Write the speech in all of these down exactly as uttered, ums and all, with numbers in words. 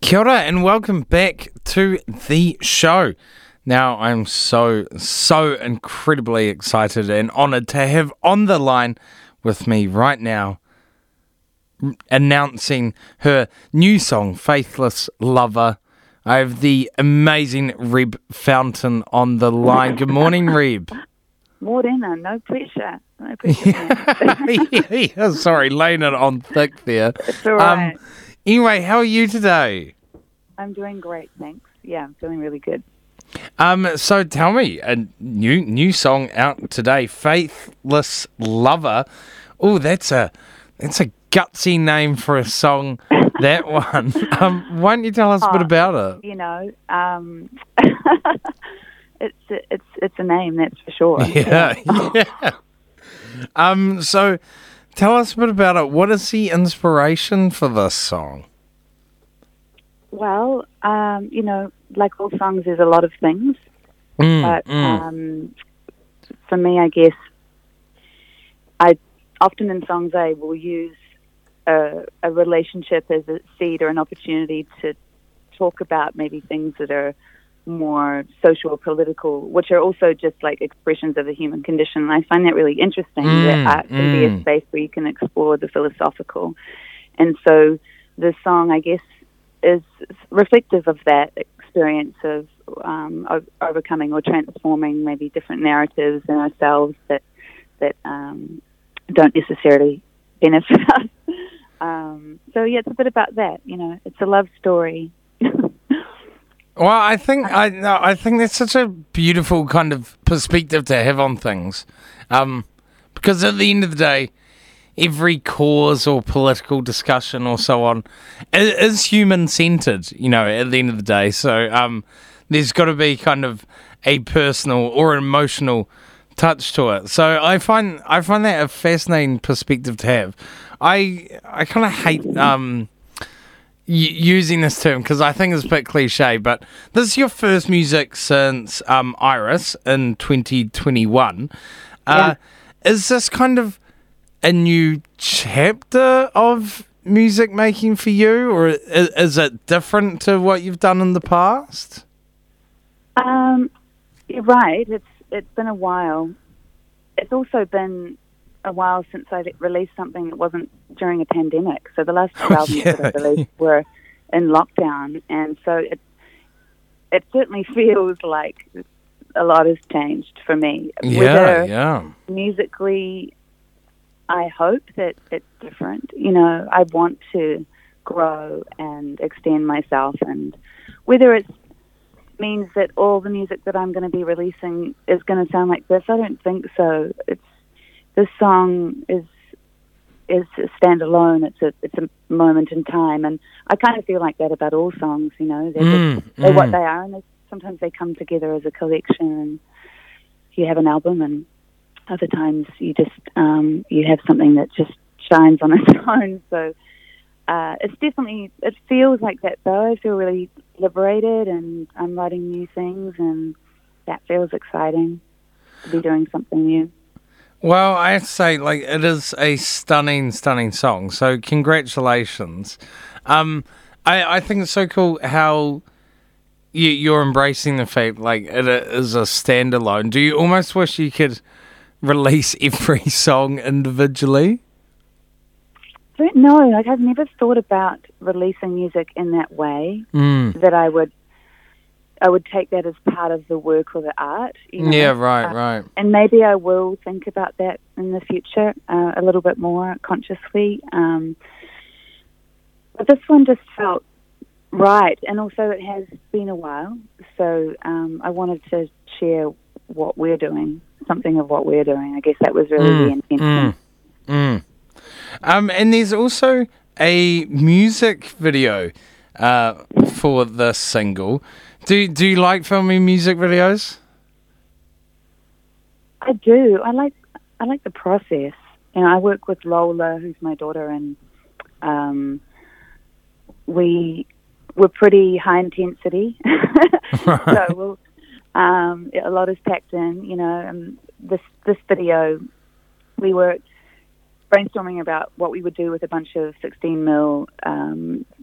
Kia ora and welcome back to the show. Now, I'm so, so incredibly excited and honoured to have on the line with me right now, announcing her new song, Faithless Lover. I have the amazing Reb Fountain on the line. Good morning, Reb. Morena, no pressure. No pressure. yeah, sorry, laying it on thick there. It's all right. Um, anyway, how are you today? I'm doing great, thanks. Yeah, I'm feeling really good. Um, so tell me, a new new song out today, Faithless Lover. Oh, that's a that's a gutsy name for a song. That one. Um, why don't you tell us oh, a bit about it? You know, um, it's a, it's it's a name, that's for sure. Yeah, yeah. Um, so tell us a bit about it. What is the inspiration for this song? Well, um, you know, like all songs, there's a lot of things. Mm, but mm. Um, for me, I guess, I often in songs I will use a, a relationship as a seed or an opportunity to talk about maybe things that are more social or political, which are also just like expressions of the human condition. And I find that really interesting, Mm, that art can mm. be a space where you can explore the philosophical. And so the song, I guess, is reflective of that experience of um, of overcoming or transforming maybe different narratives in ourselves that that um, don't necessarily benefit us. Um, so yeah, it's a bit about that. You know, it's a love story. Well, I think I no, I think that's such a beautiful kind of perspective to have on things, um, because at the end of the day, every cause or political discussion or so on is, is human-centered, you know, at the end of the day. So um, there's got to be kind of a personal or emotional touch to it. So I find I find that a fascinating perspective to have. I I kind of hate um, y- using this term because I think it's a bit cliche, but this is your first music since um, Iris in twenty twenty-one. Uh, Yeah. Is this kind of a new chapter of music making for you, or is, is it different to what you've done in the past? Um, you're right. It's it's been a while. It's also been a while since I released something that wasn't during a pandemic. So the last two albums yeah. that I released were in lockdown, and so it it certainly feels like a lot has changed for me. Yeah, Whether yeah. musically, I hope that it's different. You know, I want to grow and extend myself, and whether it means that all the music that I'm going to be releasing is going to sound like this, I don't think so. It's this song is is a standalone. It's a it's a moment in time, and I kind of feel like that about all songs. You know, they're, Mm, just, they're mm. what they are, and they, sometimes they come together as a collection, and you have an album, and other times you just um, you have something that just shines on its own. So uh, it's definitely, it feels like that though. I feel really liberated, and I'm writing new things, and that feels exciting to be doing something new. Well, I have to say, like, it is a stunning, stunning song. So congratulations. Um, I, I think it's so cool how you, you're embracing the fact, like, it is a standalone. Do you almost wish you could release every song individually? I don't know. Like, I've never thought about releasing music in that way. Mm. That I would, I would take that as part of the work or the art. You know? Yeah, right, uh, right. And maybe I will think about that in the future uh, a little bit more consciously. Um, but this one just felt right, and also it has been a while, so um, I wanted to share what we're doing, something of what we're doing. I guess that was really Mm, the intention. Mm, mm. Um, and there's also a music video uh, for the single. Do do you like filming music videos? I do. I like I like the process. You know, I work with Lola, who's my daughter, and um, we we're pretty high intensity. Right. So we'll, um, a lot is packed in. You know, and this this video, we were brainstorming about what we would do with a bunch of sixteen mil um,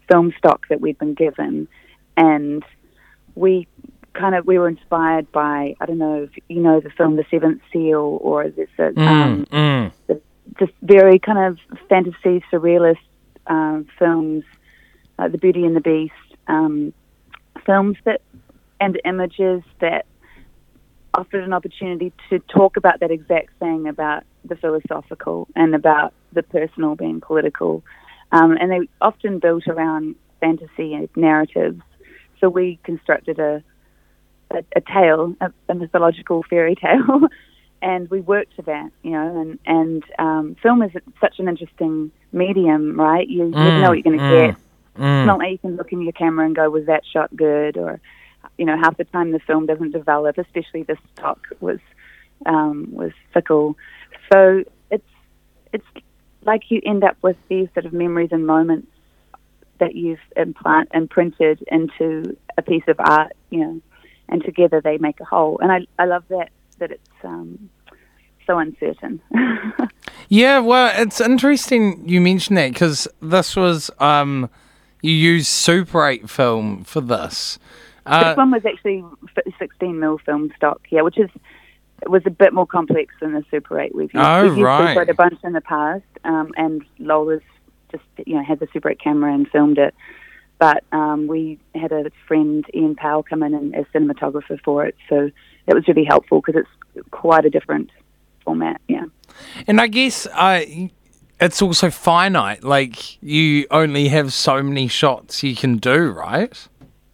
film stock that we'd been given, and we kind of we were inspired by, I don't know if you know the film The Seventh Seal, or this uh, Mm, um, mm. the, this very kind of fantasy surrealist um, films, uh, The Beauty and the Beast, um, films that and images that offered an opportunity to talk about that exact thing, about the philosophical and about the personal being political. Um, and they often built around fantasy and narratives. So we constructed a a, a tale, a, a mythological fairy tale, and we worked to that, you know. And and um, film is such an interesting medium, right? You Mm, never know what you're going to mm, get. mm. It's not like you can look in your camera and go, "Was that shot good?" Or, you know, half the time the film doesn't develop. Especially the stock was um, was fickle. So it's it's like you end up with these sort of memories and moments that you've implant imprinted into a piece of art, you know, and together they make a whole. And I I love that that it's um, so uncertain. Yeah, well, it's interesting you mentioned that, because this was, um, you used Super eight film for this. Uh, This one was actually sixteen mil film stock, yeah, which is it was a bit more complex than the Super eight we've used. Oh, we've used right. Super eight a bunch in the past, um, and Lola's just, you know, had the Super eight camera and filmed it. But um, we had a friend, Ian Powell, come in and, as cinematographer for it, so it was really helpful because it's quite a different format, yeah. And I guess uh, it's also finite. Like, you only have so many shots you can do, right?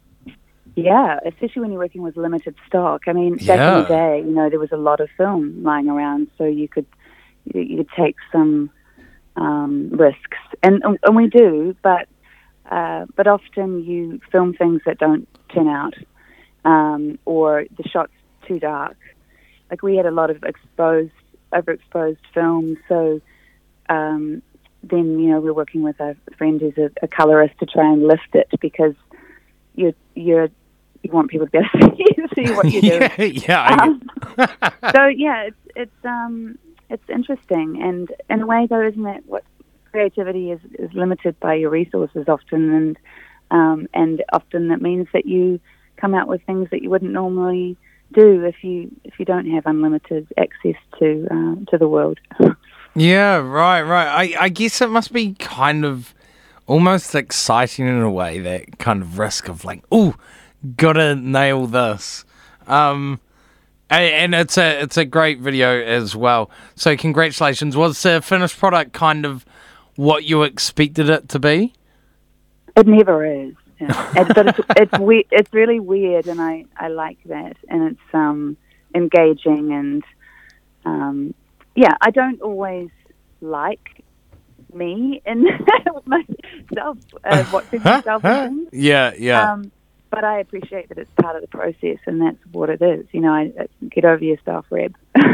Yeah, especially when you're working with limited stock. I mean, back Yeah. in the day, you know, there was a lot of film lying around, so you could you, you could take some um, risks, and and we do, but uh, but often you film things that don't turn out, um, or the shot's too dark. Like, we had a lot of exposed, overexposed films, so um, then, you know, we're working with a friend who's a, a colorist to try and lift it, because you're you're you want people to be able to see, see what you're doing. yeah, yeah. I Um, so yeah, it's it's um it's interesting, and in a way, though, isn't it? What creativity is is limited by your resources often, and um and often that means that you come out with things that you wouldn't normally do if you if you don't have unlimited access to uh, to the world. Yeah, right, right. I, I guess it must be kind of almost exciting in a way, that kind of risk of like, ooh, gotta nail this. Um, and, and it's a it's a great video as well. So congratulations. Was the finished product kind of what you expected it to be? It never is. Yeah. It's, but it's it's, we- it's really weird, and I, I like that, and it's um engaging, and um yeah, I don't always like me and myself uh, watching myself and things. Yeah, yeah. Um, but I appreciate that it's part of the process, and that's what it is. You know, I, I get over yourself, Reb.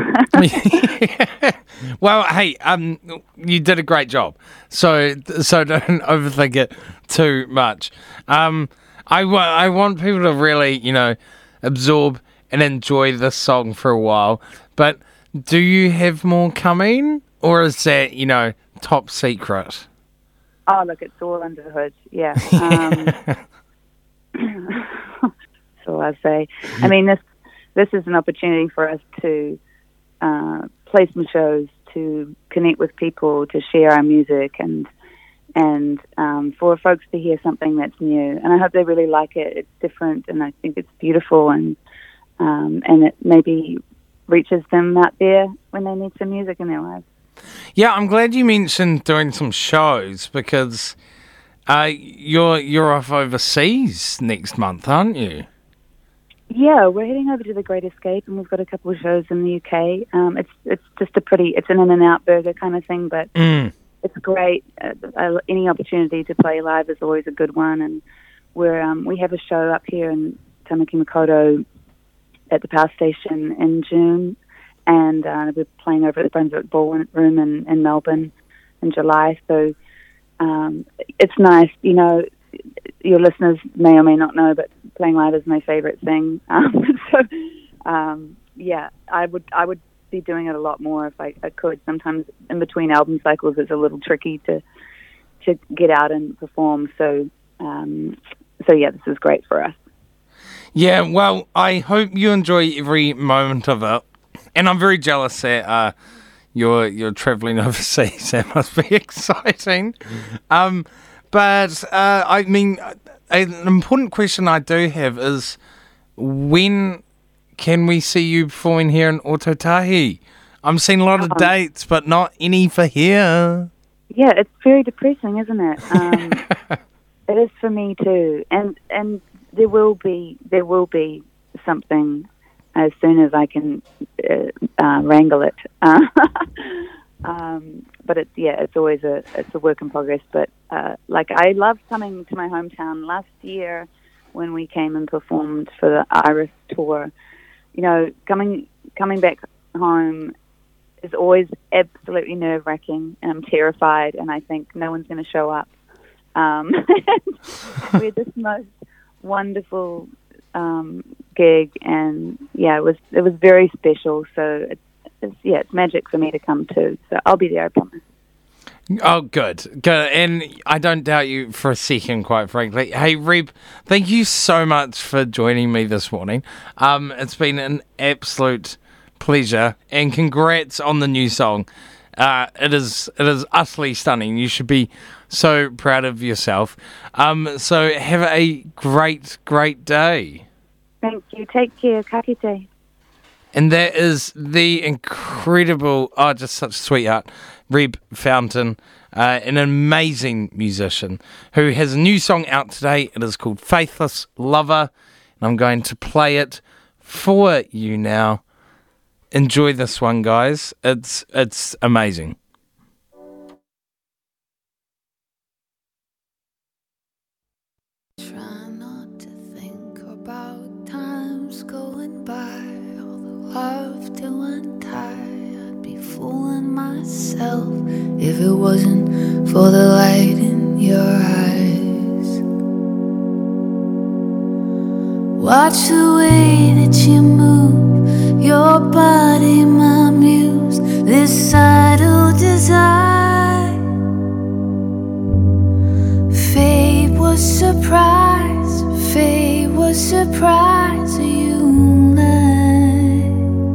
Well, hey, um, you did a great job. So, so don't overthink it too much. Um, I wa- I want people to really, you know, absorb and enjoy this song for a while. But do you have more coming, or is that, you know, top secret? Oh, look, it's all under the hood. Yeah. Um, that's all I say. I mean, this this is an opportunity for us to uh, play some shows, to connect with people, to share our music, and and um, for folks to hear something that's new. And I hope they really like it. It's different, and I think it's beautiful, and um, and it maybe reaches them out there when they need some music in their lives. Yeah, I'm glad you mentioned doing some shows, because uh, you're you're off overseas next month, aren't you? Yeah, we're heading over to the Great Escape, and we've got a couple of shows in the U K. Um, it's it's just a pretty, it's an in-and-out burger kind of thing, but Mm. it's great. Uh, uh, any opportunity to play live is always a good one, and we're um, we have a show up here in Tamaki Makaurau at the Power Station in June, and uh, we're playing over at the Brunswick Ballroom in, in Melbourne in July. So um, it's nice, you know. Your listeners may or may not know, but playing live is my favorite thing. Um, so, um, yeah, I would I would be doing it a lot more if I, I could. Sometimes in between album cycles, it's a little tricky to to get out and perform. So Um, so yeah, this is great for us. Yeah, well, I hope you enjoy every moment of it, and I'm very jealous that uh, you're you're traveling overseas. That must be exciting. Um, but uh, I mean, an important question I do have is, when can we see you performing here in Ototahi? I'm seeing a lot of Um, dates, but not any for here. Yeah, it's very depressing, isn't it? Um, it is for me too, and and there will be there will be something as soon as I can uh, uh, wrangle it. Uh, um, but it's yeah, it's always a it's a work in progress. But uh, like I loved coming to my hometown last year when we came and performed for the Iris tour. You know, coming coming back home is always absolutely nerve wracking, and I'm terrified, and I think no one's going to show up. Um, we're this most wonderful um, gig, and yeah, it was it was very special. So it's, it's yeah, it's magic for me to come to. So I'll be there, I promise. Oh, good, good, and I don't doubt you for a second, quite frankly. Hey, Reb, thank you so much for joining me this morning. Um, it's been an absolute pleasure, and congrats on the new song. Uh, it is it is utterly stunning. You should be so proud of yourself. Um, so have a great, great day. Thank you. Take care. Ka kite. And that is the incredible, oh, just such a sweetheart, Reb Fountain, uh, an amazing musician who has a new song out today. It is called Faithless Lover, and I'm going to play it for you now. Enjoy this one, guys. It's it's amazing. Try not to think about times going by, all the love to untie. I'd be fooling myself if it wasn't for the light in your eyes. Watch the way that you move, your body, my muse, this idle desire. Fate was surprised, fate was surprised you lied.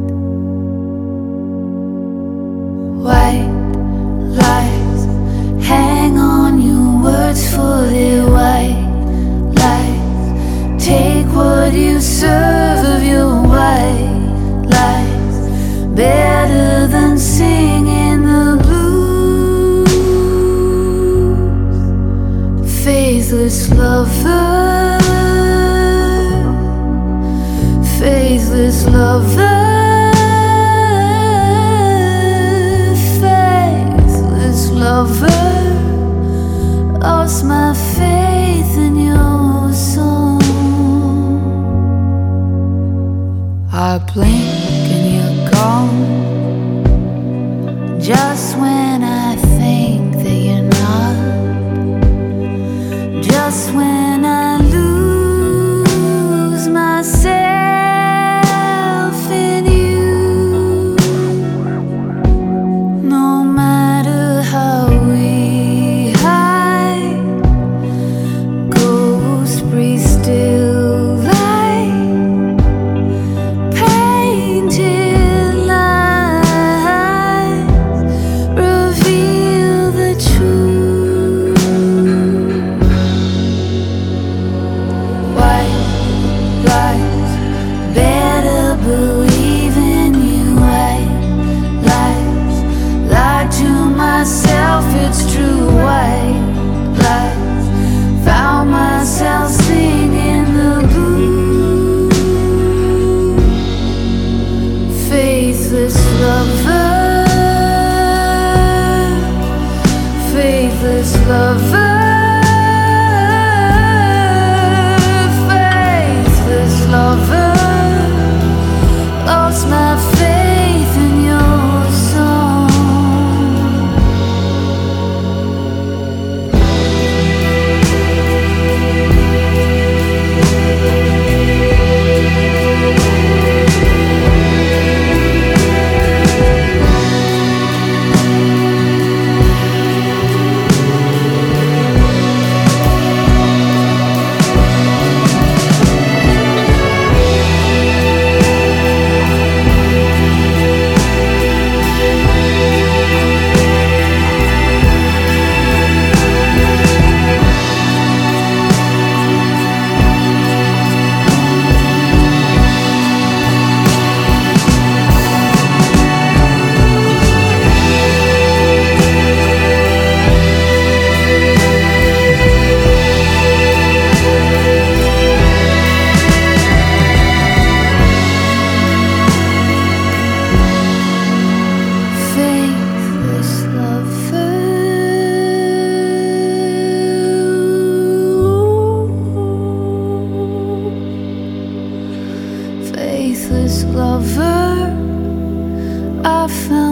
White lies hang on your words for their white lies. Take what you serve of your white lies, better than singing the blues. Faithless lover, faithless lover, faithless lover. Lost my faith in your song. I blink and you're gone, just when I think that you're not, just when I lose myself in you. No matter how we hide, ghosts breathe still like pain. lover. I found